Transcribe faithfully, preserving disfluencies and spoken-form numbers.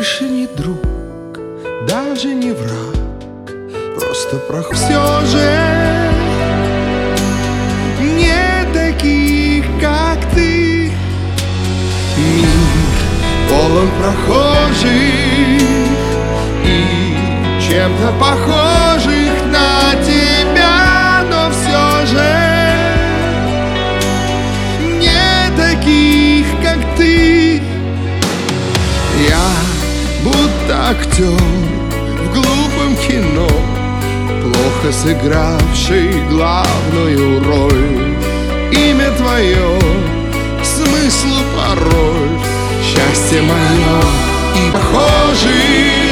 больше не друг, даже не враг, просто проход. Все же не таких, как ты. Мир полон прохожих и чем-то похожих на тебя, но все же не таких, как ты. Я будто актер в глупом кино, плохо сыгравший главную роль. Имя твое смыслу порой, счастье мое и похожий.